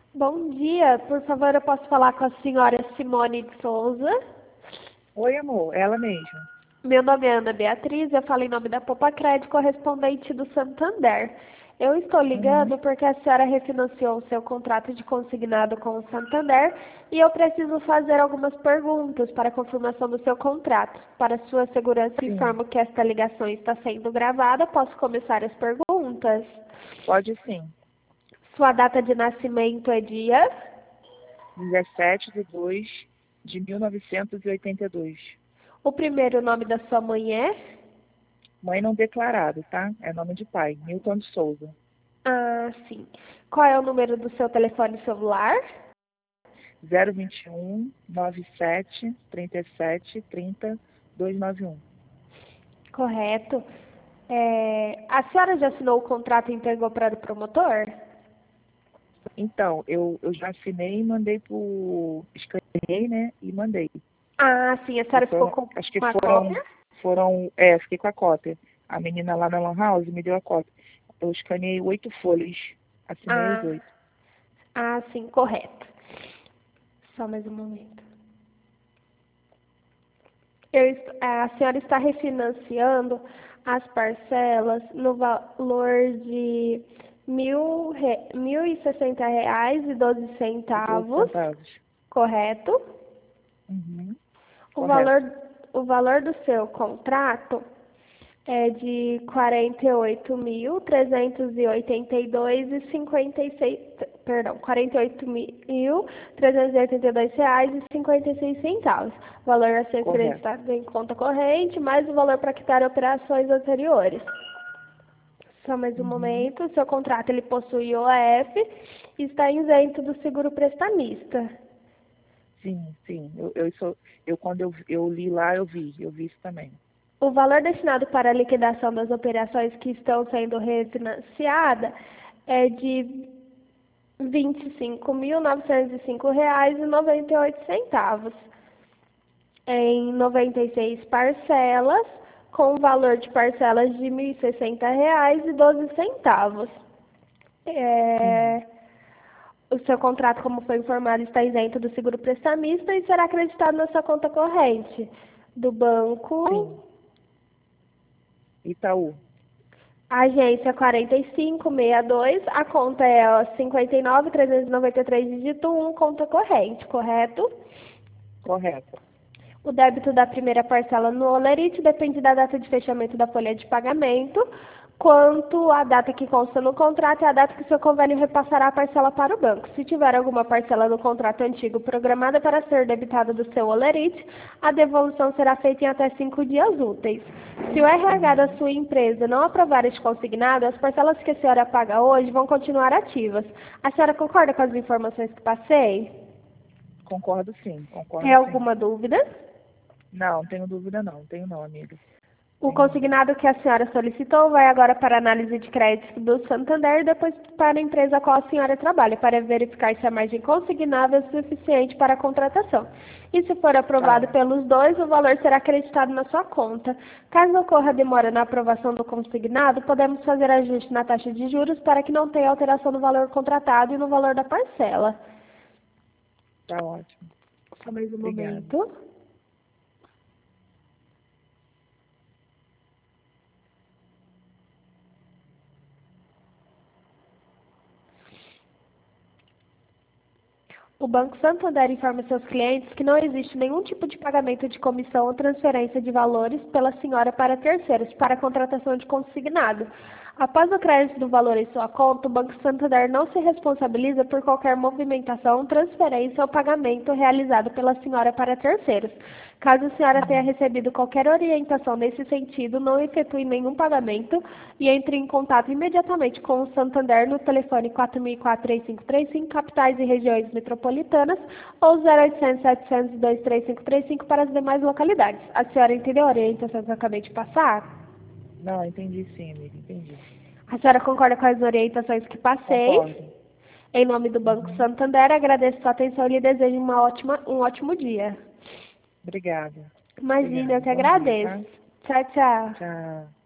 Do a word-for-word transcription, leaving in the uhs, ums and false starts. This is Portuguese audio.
Bom dia, por favor, eu posso falar com a senhora Simone de Souza? Oi, amor, ela mesma. Meu nome é Ana Beatriz, eu falo em nome da Poupa Crédito, correspondente do Santander. Eu estou Uhum. ligando porque a senhora refinanciou o seu contrato de consignado com o Santander e eu preciso fazer algumas perguntas para a confirmação do seu contrato. Para sua segurança, Sim, informo que esta ligação está sendo gravada. Posso começar as perguntas? pode sim. Sua data de nascimento é dia? dezessete de dois de mil novecentos e oitenta e dois. O primeiro nome da sua mãe é? Mãe não declarado, tá? É nome de pai, Milton de Souza. Ah, sim. Qual é o número do seu telefone celular? zero vinte e um, noventa e sete, trinta e sete, trinta, duzentos e noventa e um. Correto. É, a senhora já assinou o contrato e entregou para o promotor? Então, eu, eu já assinei e mandei pro... Escaneei, né? E mandei. Ah, sim. A E senhora ficou foram, com acho que uma foram, cópia? foram, é, fiquei com a cópia. A menina lá na Lan House me deu a cópia. Eu escaneei oito folhas, assinei os Ah, oito. ah, sim, correto. Só mais um momento. Eu est- a senhora está refinanciando as parcelas no valor de mil, re- mil e sessenta reais e doze E doze centavos, centavos. correto? Uhum, O correto. valor, o valor do seu contrato é de quarenta e oito mil trezentos e oitenta e dois e cinquenta e seis, perdão, quarenta e oito mil trezentos e oitenta e dois reais e cinquenta e seis centavos. O valor a ser Correto. creditado em conta corrente, mais o valor para quitar operações anteriores. Só mais um Uhum. momento. O seu contrato ele possui O F e está isento do seguro prestamista. Sim, sim. Eu, eu, sou, eu quando eu, eu li lá, eu vi. Eu vi isso também. O valor destinado para a liquidação das operações que estão sendo refinanciadas é de vinte e cinco mil novecentos e cinco reais e noventa e oito centavos em noventa e seis parcelas, com o valor de parcelas de mil e sessenta reais e doze centavos. Sim, É, o seu contrato, como foi informado, está isento do seguro prestamista e será acreditado na sua conta corrente do banco. sim. Itaú. Agência quarenta e cinco sessenta e dois, a conta é cinquenta e nove trezentos e noventa e três, dígito um, conta corrente, correto? Correto. O débito da primeira parcela no Olerite depende da data de fechamento da folha de pagamento, quanto à data que consta no contrato e a data que seu convênio repassará a parcela para o banco. Se tiver alguma parcela no contrato antigo programada para ser debitada do seu Olerite, a devolução será feita em até cinco dias úteis. Se o R H da Uhum. sua empresa não aprovar este consignado, as parcelas que a senhora paga hoje vão continuar ativas. A senhora concorda com as informações que passei? Concordo sim, Tem concordo sim. alguma dúvida? Não, tenho dúvida não. Tenho não, amiga. O Tenho não. consignado que a senhora solicitou vai agora para a análise de crédito do Santander e depois para a empresa a qual a senhora trabalha, para verificar se a margem consignável é suficiente para a contratação. E se for Tá aprovado ótimo. pelos dois, o valor será acreditado na sua conta. Caso ocorra demora na aprovação do consignado, podemos fazer ajuste na taxa de juros para que não tenha alteração no valor contratado e no valor da parcela. Tá ótimo. Só mais um Obrigada. momento. O Banco Santander informa seus clientes que não existe nenhum tipo de pagamento de comissão ou transferência de valores pela senhora para terceiros para a contratação de consignado. Após o crédito do valor em sua conta, o Banco Santander não se responsabiliza por qualquer movimentação, transferência ou pagamento realizado pela senhora para terceiros. Caso a senhora tenha Uhum. recebido qualquer orientação nesse sentido, não efetue nenhum pagamento e entre em contato imediatamente com o Santander no telefone quatro mil e quatro, três cinco três cinco, capitais e regiões metropolitanas, ou zero oitocentos, setecentos, dois três cinco três cinco para as demais localidades. A senhora entendeu a orientação que eu acabei de passar? Não, entendi sim, amiga. Entendi. A senhora concorda com as orientações que Concordo. passei? Em nome do Banco Uhum. Santander, agradeço sua atenção e lhe desejo uma ótima, um ótimo dia. Obrigada. Imagina, eu Obrigada. que Bom dia, agradeço. tá? Tchau, tchau. Tchau.